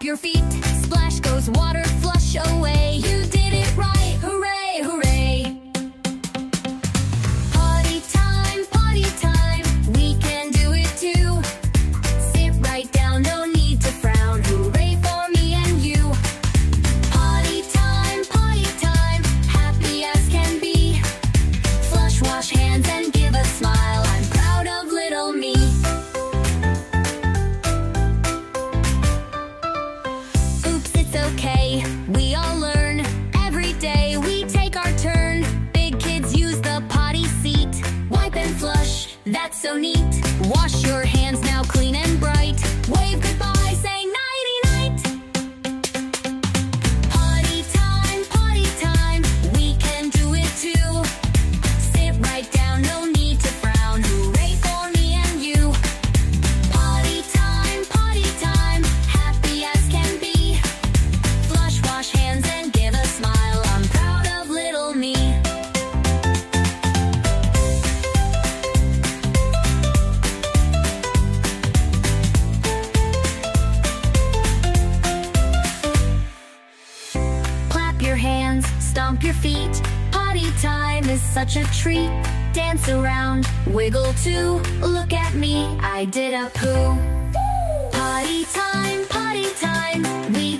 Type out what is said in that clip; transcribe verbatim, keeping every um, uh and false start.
your feet. Splash goes water, flush away. You did it right, hooray, hooray. Potty time, potty time, we can do it too. Sit right down, no need to frown. Hooray for me and you. Potty time, potty time, happy as can be. Flush, wash hands and give a smile. I'm proud of little me. Oops, it's okay, we all learn. Every day we take our turn. Big kids use the potty seat. Wipe and flush, that's so neat. Wash your hands now clean and bright. Wave goodbye, say nighty-night. Potty time, potty time, we can do it too. Sit right down, no need to frown. Hooray for me and you. Potty time, potty time, happy as can be. Flush, wash hands and give a smile. I'm proud of little me. Clap your hands, stomp your feet. Potty time is such a treat. Dance around, wiggle too. Look at me, I did a poo. Potty time, potty time, we